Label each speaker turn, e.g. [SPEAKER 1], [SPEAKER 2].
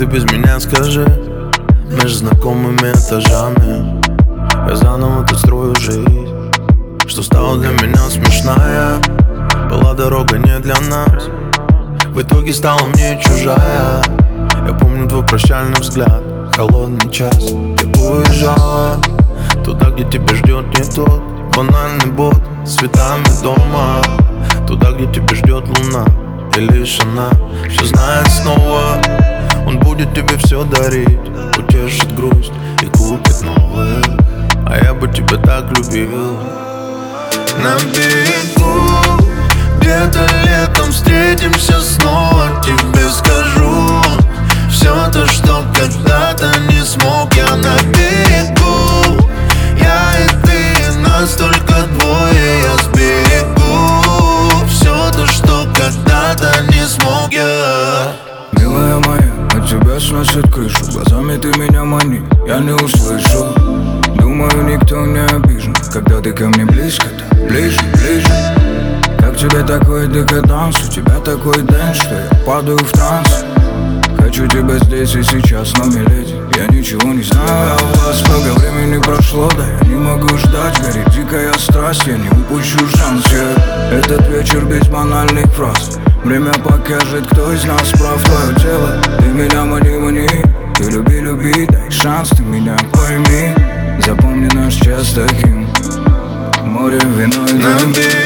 [SPEAKER 1] ты без меня, скажи? Между знакомыми этажами я заново тут строю жизнь, что стала для меня смешная. Была дорога не для нас, в итоге стала мне чужая. Я помню твой прощальный взгляд, холодный час. Ты уезжала туда, где тебя ждет не тот банальный бот с цветами дома, туда, где тебя ждет луна. И лишь она все знает снова. Он будет тебе все дарить, утешит грусть и купит новые. А я бы тебя так любил. На берегу где-то летом встретимся снова. Тебе скажу все то, что когда-то не смог я. На берегу я и ты, нас только двое. Я сберегу все то, что когда-то не смог я.
[SPEAKER 2] Милая моя, от тебя сносит крышу. Глазами ты меня мани, я не услышу. Думаю, никто не обижен, когда ты ко мне близко, так ближе, ближе. Как тебе такой декаданс, у тебя такой дэнс, что я падаю в транс. Хочу тебя здесь и сейчас, но, миледи, я ничего не знаю о вас. Много времени прошло, да я не могу ждать. Горит дикая страсть, я не упущу шанс. Этот вечер без банальных фраз. Время покажет, кто из нас прав. Твое тело, ты меня мани, мани. Ты люби, люби, дай шанс, ты меня пойми. Запомни наш час таким, море, вино и дым.